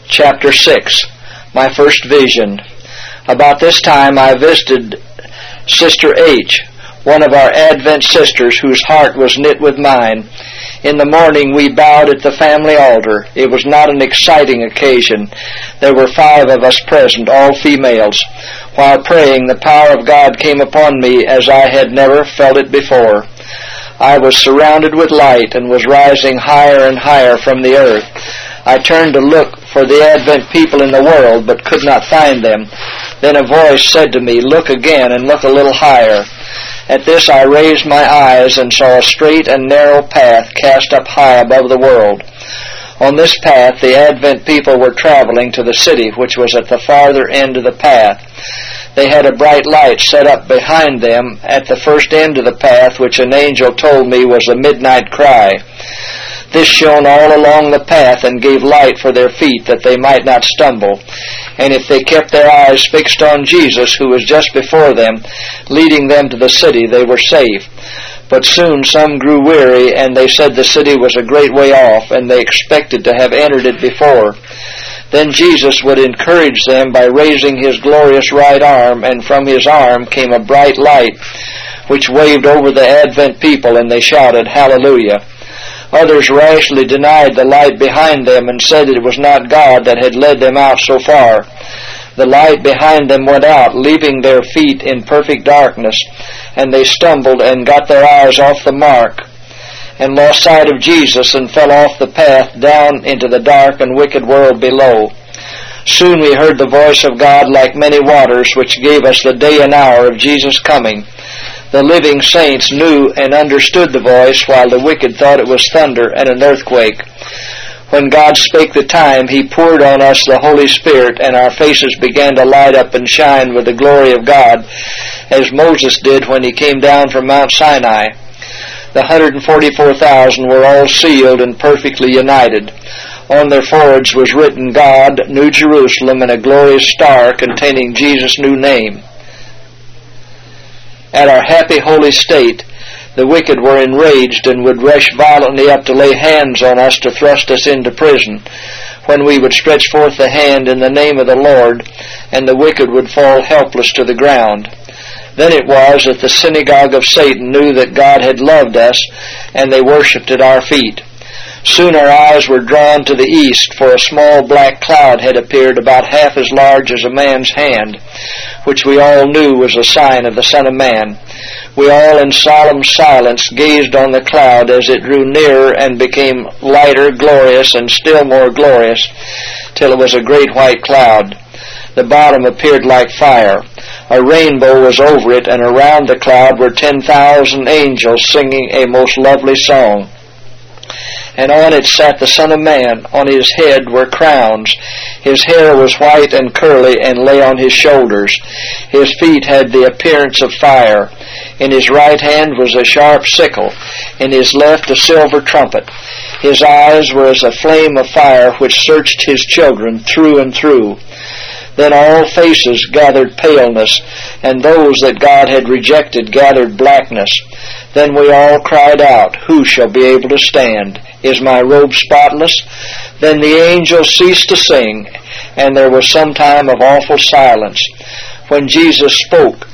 Chapter 6. My First Vision. About this time I visited Sister H., one of our Advent sisters whose heart was knit with mine. In the morning we bowed at the family altar. It was not an exciting occasion. There were 5 of us present, all females. While praying, the power of God came upon me as I had never felt it before. I was surrounded with light and was rising higher and higher from the earth. I turned to look for the Advent people in the world, but could not find them. Then a voice said to me, "Look again and look a little higher." At this I raised my eyes and saw a straight and narrow path cast up high above the world. On this path the Advent people were traveling to the city, which was at the farther end of the path. They had a bright light set up behind them at the first end of the path, which an angel told me was the midnight cry. This shone all along the path and gave light for their feet, that they might not stumble. And if they kept their eyes fixed on Jesus, who was just before them, leading them to the city, they were safe. But soon some grew weary, and they said the city was a great way off, and they expected to have entered it before. Then Jesus would encourage them by raising his glorious right arm, and from his arm came a bright light, which waved over the Advent people, and they shouted, "Hallelujah." Others rashly denied the light behind them and said that it was not God that had led them out so far. The light behind them went out, leaving their feet in perfect darkness, and they stumbled and got their eyes off the mark, and lost sight of Jesus and fell off the path down into the dark and wicked world below. Soon we heard the voice of God like many waters, which gave us the day and hour of Jesus' coming. The living saints knew and understood the voice, while the wicked thought it was thunder and an earthquake. When God spake the time, he poured on us the Holy Spirit, and our faces began to light up and shine with the glory of God, as Moses did when he came down from Mount Sinai. The 144,000 were all sealed and perfectly united. On their foreheads was written, God, New Jerusalem, and a glorious star containing Jesus' new name. At our happy holy state, the wicked were enraged and would rush violently up to lay hands on us to thrust us into prison, when we would stretch forth the hand in the name of the Lord, and the wicked would fall helpless to the ground. Then it was that the synagogue of Satan knew that God had loved us, and they worshipped at our feet. Soon our eyes were drawn to the east, for a small black cloud had appeared about half as large as a man's hand, which we all knew was a sign of the Son of Man. We all in solemn silence gazed on the cloud as it drew nearer and became lighter, glorious, and still more glorious, till it was a great white cloud. The bottom appeared like fire. A rainbow was over it, and around the cloud were 10,000 angels singing a most lovely song. And on it sat the Son of Man. On his head were crowns. His hair was white and curly, and lay on his shoulders. His feet had the appearance of fire. In his right hand was a sharp sickle, in his left a silver trumpet. His eyes were as a flame of fire, which searched his children through and through. Then all faces gathered paleness, and those that God had rejected gathered blackness. Then we all cried out, Who shall be able to stand? Is my robe spotless? Then the angels ceased to sing, and there was some time of awful silence. When Jesus spoke,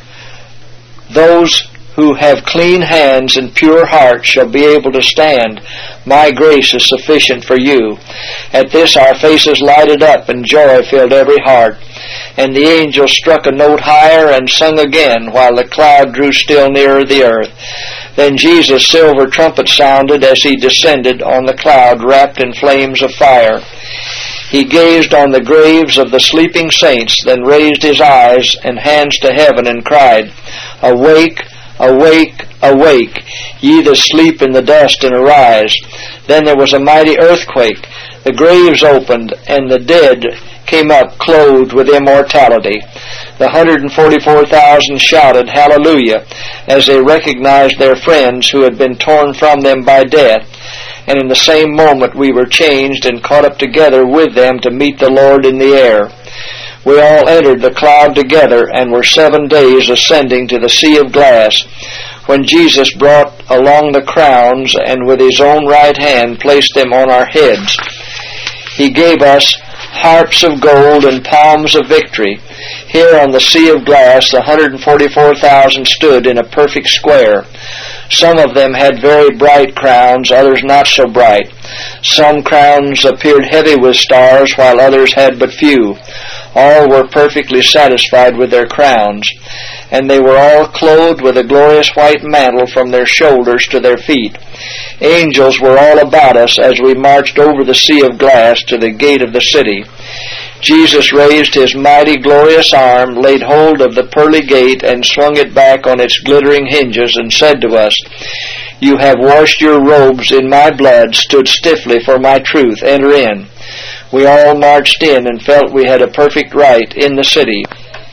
Those who have clean hands and pure hearts shall be able to stand. My grace is sufficient for you. At this our faces lighted up, and joy filled every heart. And the angel struck a note higher and sung again, while the cloud drew still nearer the earth. Then Jesus' silver trumpet sounded as he descended on the cloud wrapped in flames of fire. He gazed on the graves of the sleeping saints, then raised his eyes and hands to heaven and cried, Awake, awake, awake, ye that sleep in the dust, and arise. Then there was a mighty earthquake. The graves opened, and the dead came up clothed with immortality. The 144,000 shouted, Hallelujah, as they recognized their friends who had been torn from them by death. And in the same moment we were changed and caught up together with them to meet the Lord in the air. We all entered the cloud together and were 7 days ascending to the sea of glass, when Jesus brought along the crowns and with his own right hand placed them on our heads. He gave us harps of gold and palms of victory. Here on the sea of glass the 144,000 stood in a perfect square. Some of them had very bright crowns, others not so bright. Some crowns appeared heavy with stars, while others had but few. All were perfectly satisfied with their crowns, and they were all clothed with a glorious white mantle from their shoulders to their feet. Angels were all about us as we marched over the sea of glass to the gate of the city. Jesus raised his mighty, glorious arm, laid hold of the pearly gate, and swung it back on its glittering hinges, and said to us, "You have washed your robes in my blood, stood stiffly for my truth. Enter in." We all marched in and felt we had a perfect right in the city.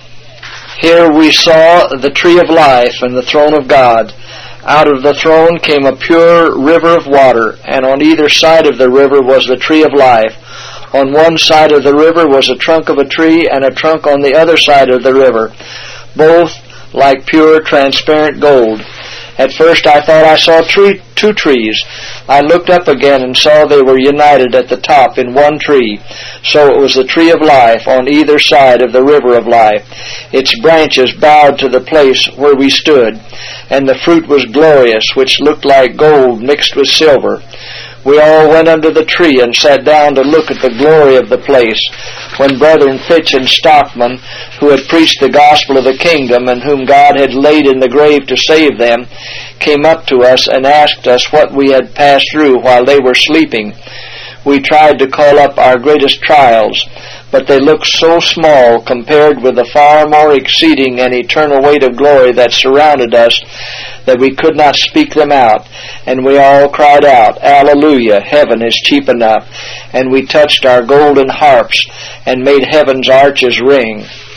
Here we saw the tree of life and the throne of God. Out of the throne came a pure river of water, and on either side of the river was the tree of life. On one side of the river was a trunk of a tree, and a trunk on the other side of the river, both like pure transparent gold. At first I thought I saw two trees. I looked up again and saw they were united at the top in one tree. So it was the tree of life on either side of the river of life. Its branches bowed to the place where we stood, and the fruit was glorious, which looked like gold mixed with silver. We all went under the tree and sat down to look at the glory of the place. When Brethren Fitch and Stockman, who had preached the gospel of the kingdom and whom God had laid in the grave to save them, came up to us and asked us what we had passed through while they were sleeping, we tried to call up our greatest trials, but they looked so small compared with the far more exceeding and eternal weight of glory that surrounded us that we could not speak them out, and we all cried out, "Alleluia, heaven is cheap enough," and we touched our golden harps and made heaven's arches ring.